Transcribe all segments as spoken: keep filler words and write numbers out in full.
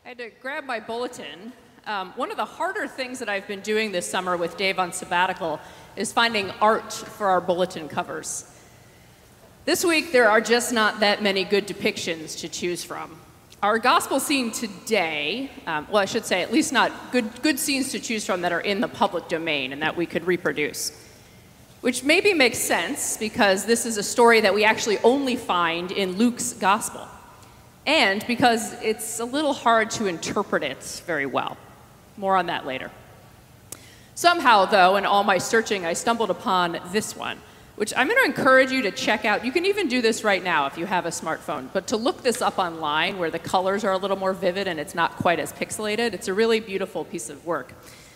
I had to grab my bulletin. Um, one of the harder things that I've been doing this summer with Dave on sabbatical is finding art for our bulletin covers. This week, there are just not that many good depictions to choose from. Our gospel scene today, um, well, I should say, at least not good, good scenes to choose from that are in the public domain and that we could reproduce. Which maybe makes sense because this is a story that we actually only find in Luke's gospel. And because it's a little hard to interpret it very well. More on that later. Somehow, though, in all my searching, I stumbled upon this one, which I'm going to encourage you to check out. You can even do this right now if you have a smartphone, but to look this up online where the colors are a little more vivid and it's not quite as pixelated, it's a really beautiful piece of work.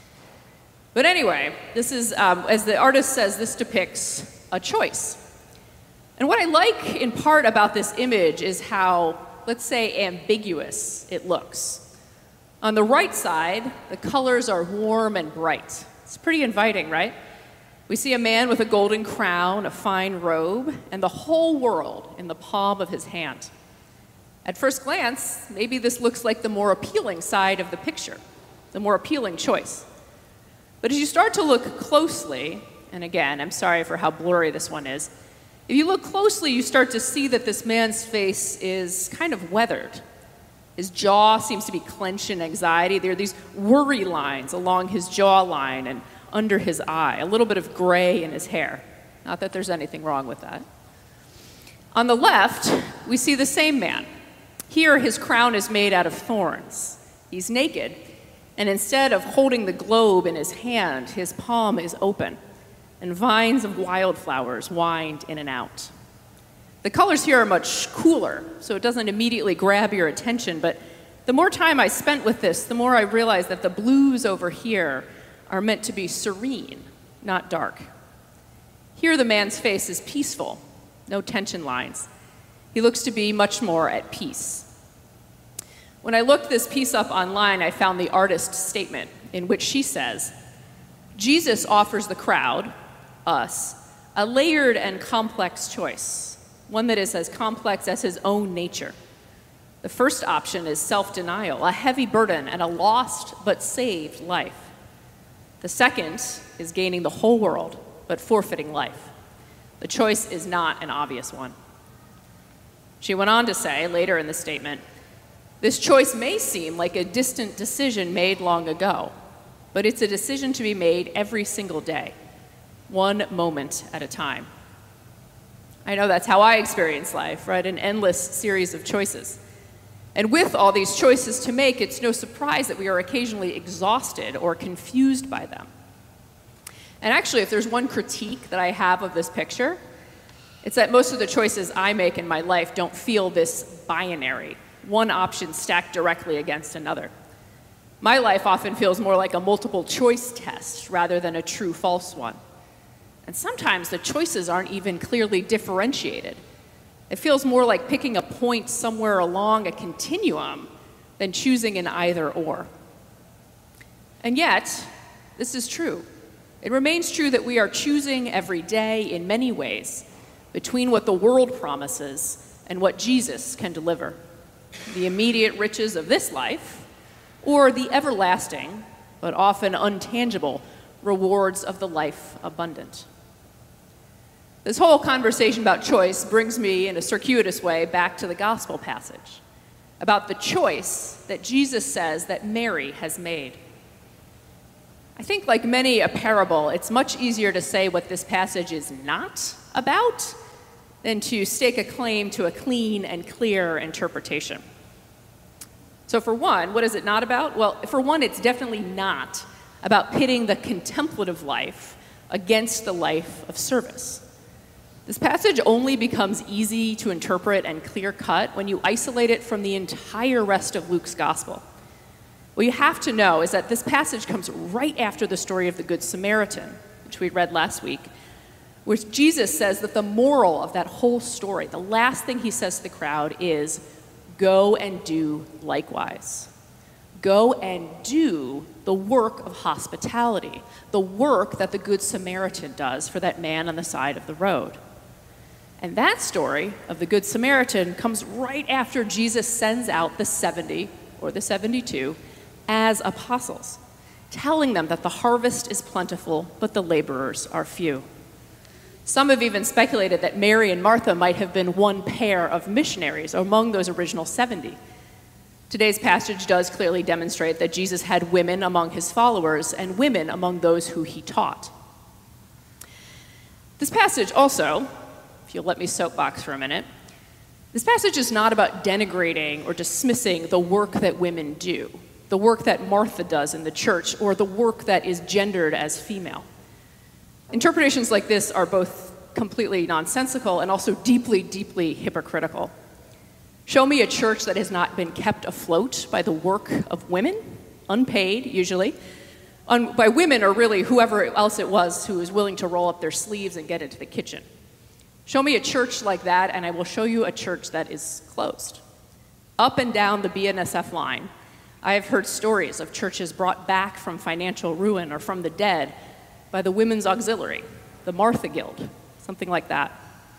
But anyway, this is, um, as the artist says, this depicts a choice. And what I like in part about this image is how, let's say, ambiguous it looks. On the right side, the colors are warm and bright. It's pretty inviting, right? We see a man with a golden crown, a fine robe, and the whole world in the palm of his hand. At first glance, maybe this looks like the more appealing side of the picture, the more appealing choice. But as you start to look closely, and again, I'm sorry for how blurry this one is, if you look closely, you start to see that this man's face is kind of weathered. His jaw seems to be clenched in anxiety. There are these worry lines along his jawline and under his eye, a little bit of gray in his hair. Not that there's anything wrong with that. On the left, we see the same man. Here, his crown is made out of thorns. He's naked, and instead of holding the globe in his hand, his palm is open, and vines of wildflowers wind in and out. The colors here are much cooler, so it doesn't immediately grab your attention, but the more time I spent with this, the more I realized that the blues over here are meant to be serene, not dark. Here the man's face is peaceful, no tension lines. He looks to be much more at peace. When I looked this piece up online, I found the artist's statement in which she says, Jesus offers the crowd, us, a layered and complex choice, one that is as complex as his own nature. The first option is self-denial, a heavy burden and a lost but saved life. The second is gaining the whole world, but forfeiting life. The choice is not an obvious one. She went on to say, later in the statement, this choice may seem like a distant decision made long ago, but it's a decision to be made every single day, one moment at a time. I know that's how I experience life, right? An endless series of choices. And with all these choices to make, it's no surprise that we are occasionally exhausted or confused by them. And actually, if there's one critique that I have of this picture, it's that most of the choices I make in my life don't feel this binary, one option stacked directly against another. My life often feels more like a multiple choice test rather than a true false one. And sometimes the choices aren't even clearly differentiated. It feels more like picking a point somewhere along a continuum than choosing an either or. And yet, this is true. It remains true that we are choosing every day in many ways between what the world promises and what Jesus can deliver. The immediate riches of this life, or the everlasting, but often untangible, rewards of the life abundant. This whole conversation about choice brings me, in a circuitous way, back to the gospel passage, about the choice that Jesus says that Mary has made. I think, like many a parable, it's much easier to say what this passage is not about than to stake a claim to a clean and clear interpretation. So for one, what is it not about? Well, for one, it's definitely not about pitting the contemplative life against the life of service. This passage only becomes easy to interpret and clear-cut when you isolate it from the entire rest of Luke's gospel. What you have to know is that this passage comes right after the story of the Good Samaritan, which we read last week, where Jesus says that the moral of that whole story, the last thing he says to the crowd is, go and do likewise. Go and do the work of hospitality, the work that the Good Samaritan does for that man on the side of the road. And that story of the Good Samaritan comes right after Jesus sends out the seventy or the seventy-two, as apostles, telling them that the harvest is plentiful, but the laborers are few. Some have even speculated that Mary and Martha might have been one pair of missionaries among those original seventy. Today's passage does clearly demonstrate that Jesus had women among his followers and women among those who he taught. This passage also, if you'll let me soapbox for a minute, this passage is not about denigrating or dismissing the work that women do, the work that Martha does in the church, or the work that is gendered as female. Interpretations like this are both completely nonsensical and also deeply, deeply hypocritical. Show me a church that has not been kept afloat by the work of women, unpaid usually, on, by women or really whoever else it was who was willing to roll up their sleeves and get into the kitchen. Show me a church like that, and I will show you a church that is closed. Up and down the B N S F line, I have heard stories of churches brought back from financial ruin or from the dead by the Women's Auxiliary, the Martha Guild, something like that.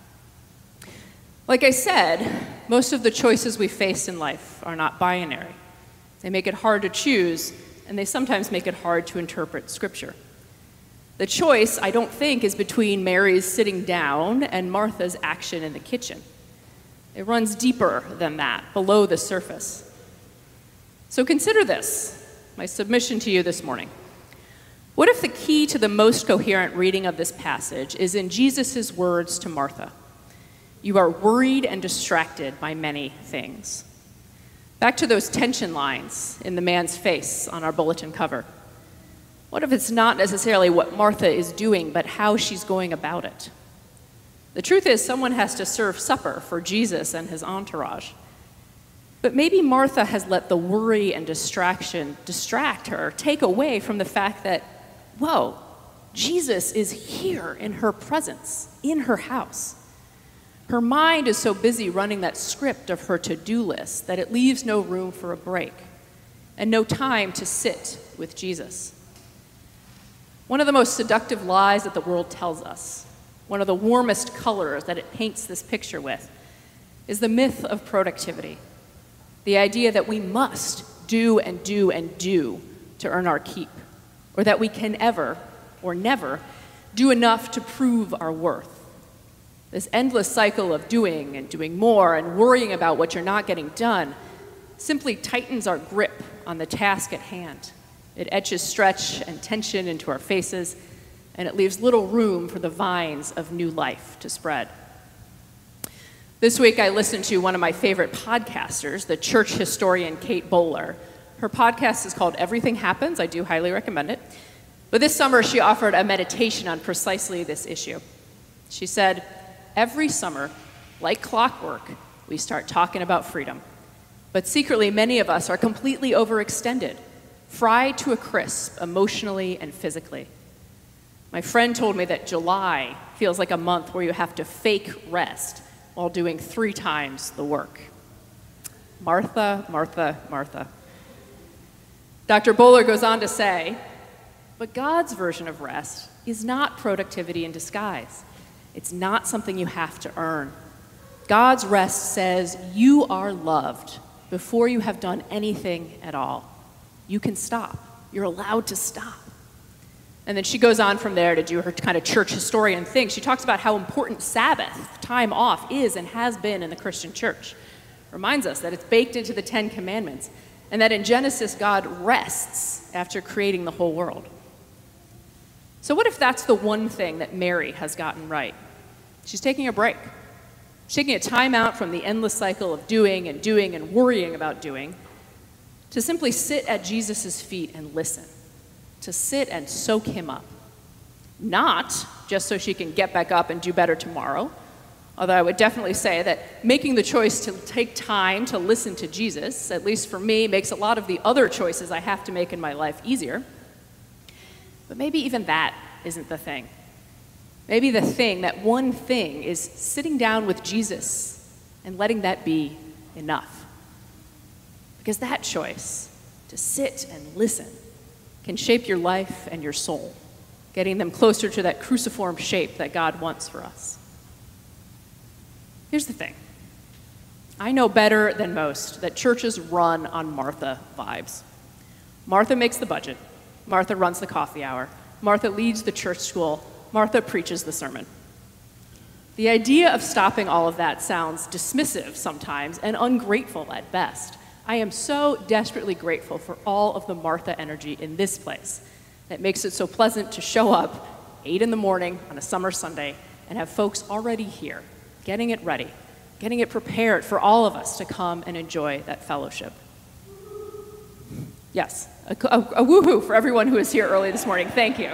Like I said, most of the choices we face in life are not binary. They make it hard to choose, and they sometimes make it hard to interpret Scripture. The choice, I don't think, is between Mary's sitting down and Martha's action in the kitchen. It runs deeper than that, below the surface. So consider this, my submission to you this morning. What if the key to the most coherent reading of this passage is in Jesus' words to Martha? You are worried and distracted by many things. Back to those tension lines in the man's face on our bulletin cover. What if it's not necessarily what Martha is doing, but how she's going about it? The truth is, someone has to serve supper for Jesus and his entourage. But maybe Martha has let the worry and distraction distract her, take away from the fact that, whoa, Jesus is here in her presence, in her house. Her mind is so busy running that script of her to-do list that it leaves no room for a break and no time to sit with Jesus. One of the most seductive lies that the world tells us, one of the warmest colors that it paints this picture with, is the myth of productivity. The idea that we must do and do and do to earn our keep, or that we can ever or never do enough to prove our worth. This endless cycle of doing and doing more and worrying about what you're not getting done simply tightens our grip on the task at hand. It etches stretch and tension into our faces, and it leaves little room for the vines of new life to spread. This week I listened to one of my favorite podcasters, the church historian Kate Bowler. Her podcast is called Everything Happens. I do highly recommend it. But this summer she offered a meditation on precisely this issue. She said, every summer, like clockwork, we start talking about freedom. But secretly, many of us are completely overextended, fried to a crisp emotionally and physically. My friend told me that July feels like a month where you have to fake rest while doing three times the work. Martha, Martha, Martha. Doctor Bowler goes on to say, but God's version of rest is not productivity in disguise. It's not something you have to earn. God's rest says you are loved before you have done anything at all. You can stop. You're allowed to stop. And then she goes on from there to do her kind of church historian thing. She talks about how important Sabbath, time off, is and has been in the Christian church. Reminds us that it's baked into the Ten Commandments, and that in Genesis, God rests after creating the whole world. So what if that's the one thing that Mary has gotten right? She's taking a break. She's taking a time out from the endless cycle of doing and doing and worrying about doing to simply sit at Jesus' feet and listen, to sit and soak him up. Not just so she can get back up and do better tomorrow, although I would definitely say that making the choice to take time to listen to Jesus, at least for me, makes a lot of the other choices I have to make in my life easier. But maybe even that isn't the thing. Maybe the thing, that one thing, is sitting down with Jesus and letting that be enough. Because that choice, to sit and listen, can shape your life and your soul, getting them closer to that cruciform shape that God wants for us. Here's the thing. I know better than most that churches run on Martha vibes. Martha makes the budget. Martha runs the coffee hour. Martha leads the church school. Martha preaches the sermon. The idea of stopping all of that sounds dismissive sometimes and ungrateful at best. I am so desperately grateful for all of the Martha energy in this place that makes it so pleasant to show up eight in the morning on a summer Sunday and have folks already here, getting it ready, getting it prepared for all of us to come and enjoy that fellowship. Yes, a, a, a woohoo for everyone who is here early this morning. Thank you.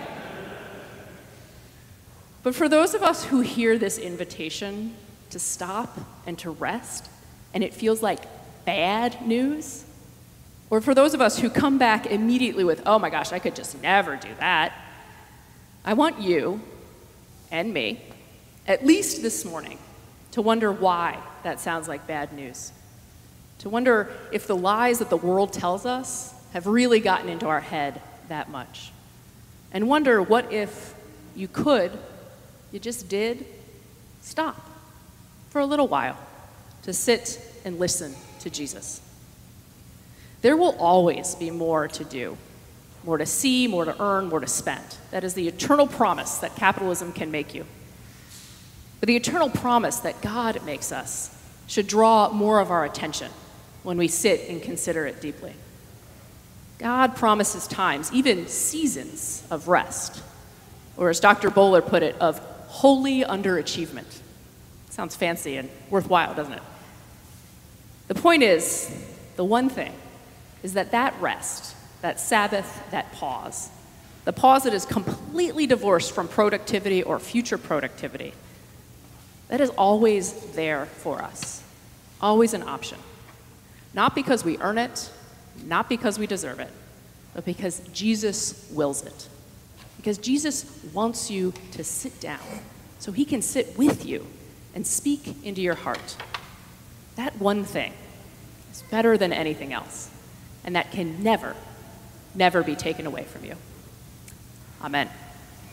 But for those of us who hear this invitation to stop and to rest, and it feels like bad news, or for those of us who come back immediately with, oh my gosh, I could just never do that, I want you and me, at least this morning, to wonder why that sounds like bad news. To wonder if the lies that the world tells us have really gotten into our head that much. And wonder what if you could, you just did, stop for a little while to sit and listen to Jesus. There will always be more to do, more to see, more to earn, more to spend. That is the eternal promise that capitalism can make you. But the eternal promise that God makes us should draw more of our attention when we sit and consider it deeply. God promises times, even seasons of rest, or as Doctor Bowler put it, of holy underachievement. Sounds fancy and worthwhile, doesn't it? The point is, the one thing is that that rest, that Sabbath, that pause, the pause that is completely divorced from productivity or future productivity, that is always there for us, always an option. Not because we earn it, not because we deserve it, but because Jesus wills it. Because Jesus wants you to sit down so he can sit with you and speak into your heart. That one thing is better than anything else, and that can never, never be taken away from you. Amen.